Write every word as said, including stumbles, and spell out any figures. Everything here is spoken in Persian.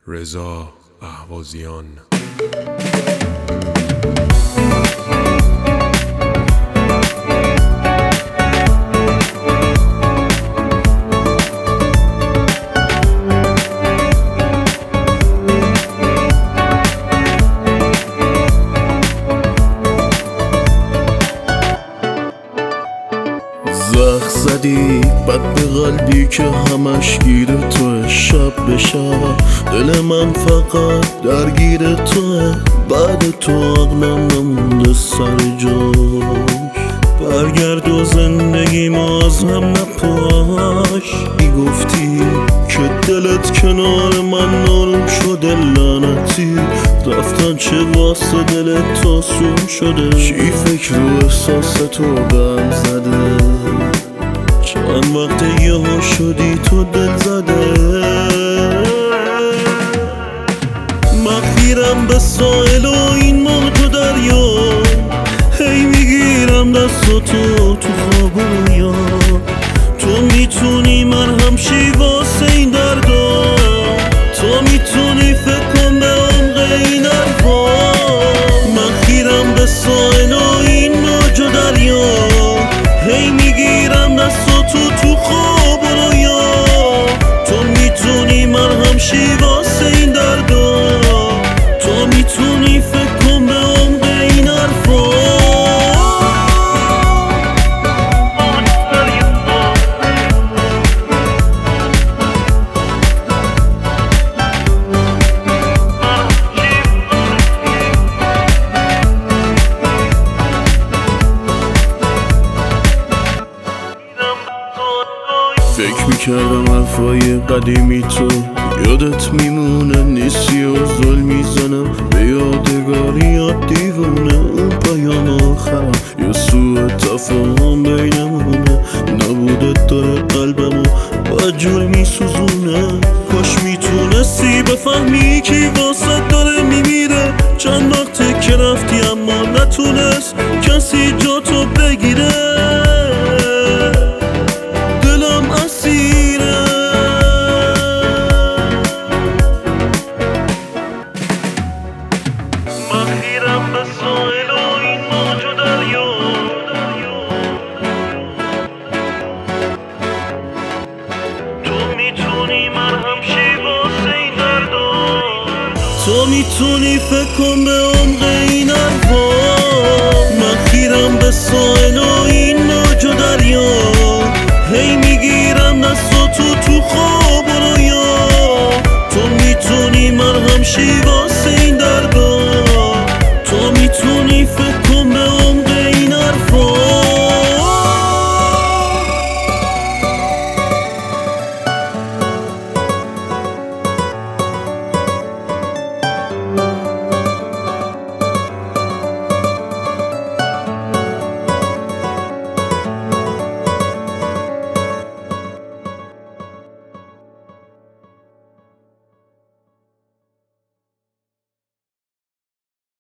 رضا اهوازیان. زخ زدی بد به قلبی که همش گیر توه، شب به شب دل من فقط درگیر توه. بعد تو عقلم نمونده سر جاش، برگرد و زندگی ما از هم نپاش. ای گفتی که دلت کنار من نرم شده، لعنتی رفتن چه واسه دلت تا سون شده. چی فکر و احساس تو بهم زده، چند وقت یه ها شدی تو دل زده. مخیرم به ساحل و این موج و دریا، هی میگیرم دست تو تو خواب و رویا. تو میتونی مرهم شی واسه این دردا، تو میتونی فکر کن به عمق این حرفا. مخیرم به ساحل و این موج و دریا، هی میگیرم دست تو تو خواب و رویا. تو میتونی مرهم شی واسه این دردا، تو میتونی فکر کن به عمق این حرفا. فکر میکردم حرفای قدیمی تو یادت میمونه، نیستی و زل میزنم به یادگاری یا دیوونه. اون پیام آخرم یا سوء تفاهم بینمونه، نبودت داره قلبمو بدجور میسوزونه. کاش میتونستی بفهمی کی واسه داره میمیره. چند وقته که رفتی اما نتونست کسی جا تو بگیره. مخیرم به ساحل و این موج و دریا، تو میتونی مرهم شی واسه این دردا، تو میتونی فکر کن به عمق این حرفا. مخیرم به ساحل و این موج و دریا، هی میگیرم دست تو تو خواب و رویا. تو میتونی مرهم شی